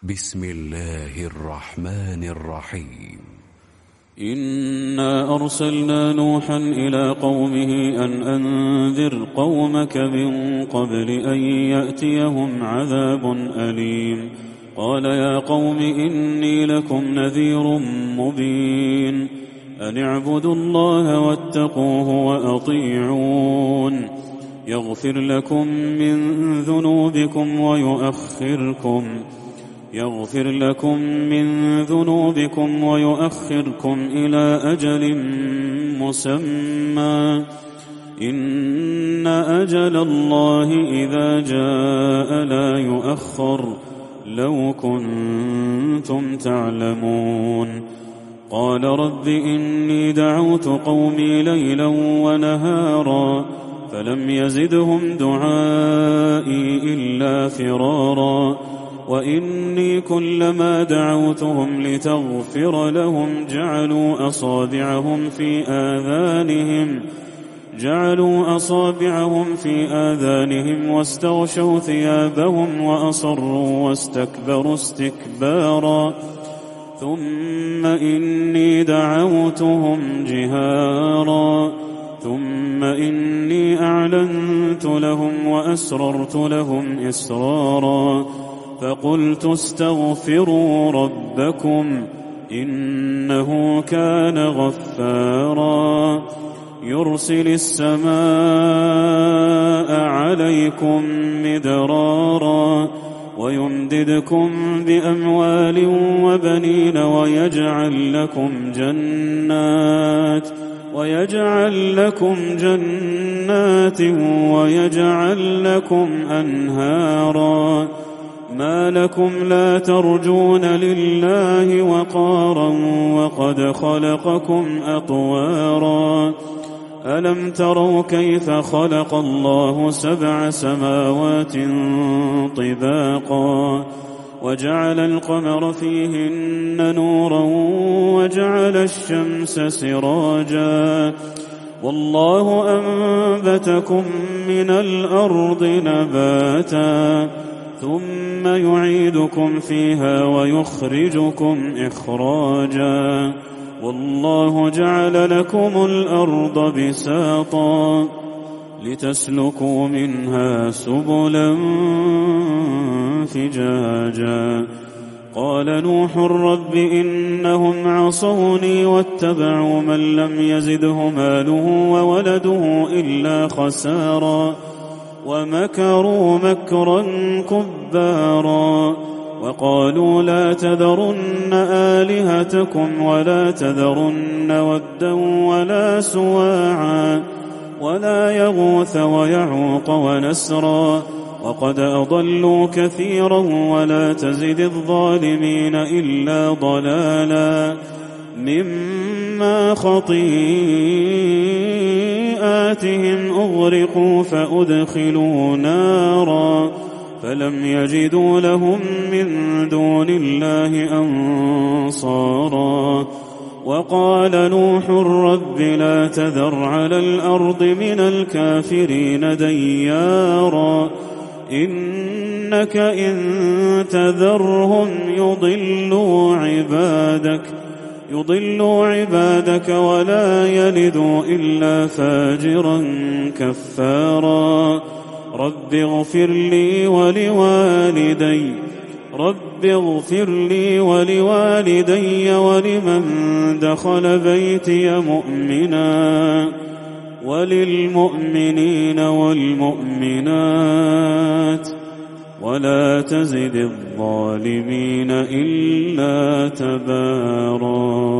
بسم الله الرحمن الرحيم. إنا أرسلنا نوحا إلى قومه أن أنذر قومك من قبل أن يأتيهم عذاب أليم. قال يا قوم إني لكم نذير مبين أن اعبدوا الله واتقوه وأطيعون يغفر لكم من ذنوبكم ويؤخركم إلى أجل مسمى إن أجل الله إذا جاء لا يؤخر لو كنتم تعلمون. قال رب إني دعوت قومي ليلا ونهارا فلم يزدهم دعائي إلا فرارا وإني كلما دعوتهم لتغفر لهم جعلوا أصابعهم في آذانهم واستغشوا ثيابهم وأصروا واستكبروا استكبارا ثم إني دعوتهم جهارا ثم إني أعلنت لهم وأسررت لهم إسرارا فقلت استغفروا ربكم إنه كان غفارا يرسل السماء عليكم مدرارا ويمددكم بأموال وبنين ويجعل لكم جنات ويجعل لكم أنهارا ما لكم لا ترجون لله وقارا وقد خلقكم أطوارا ألم تروا كيف خلق الله 7 سماوات طباقا وجعل القمر فيهن نورا وجعل الشمس سراجا والله أنبتكم من الأرض نباتا ثم يعيدكم فيها ويخرجكم إخراجا والله جعل لكم الأرض بساطا لتسلكوا منها سبلا فجاجا. قال نوح رب إنهم عصوني واتبعوا من لم يزده ماله وولده إلا خسارا ومكروا مكرا كبارا وقالوا لا تذرن آلهتكم ولا تذرن ودا ولا سواعا ولا يغوث ويعوق ونسرا وقد أضلوا كثيرا ولا تزد الظالمين إلا ضلالا مما خطيئاتهم أغرقوا فأدخلوا نارا فلم يجدوا لهم من دون الله أنصارا. وقال نوح رب لا تذر على الأرض من الكافرين ديارا إنك إن تذرهم يضلوا عبادك ولا يلدوا إلا فاجرا كفارا. رب اغفر لي ولوالدي ولمن دخل بيتي مؤمنا وللمؤمنين والمؤمنات ولا تزد الظالمين إلا تبارا.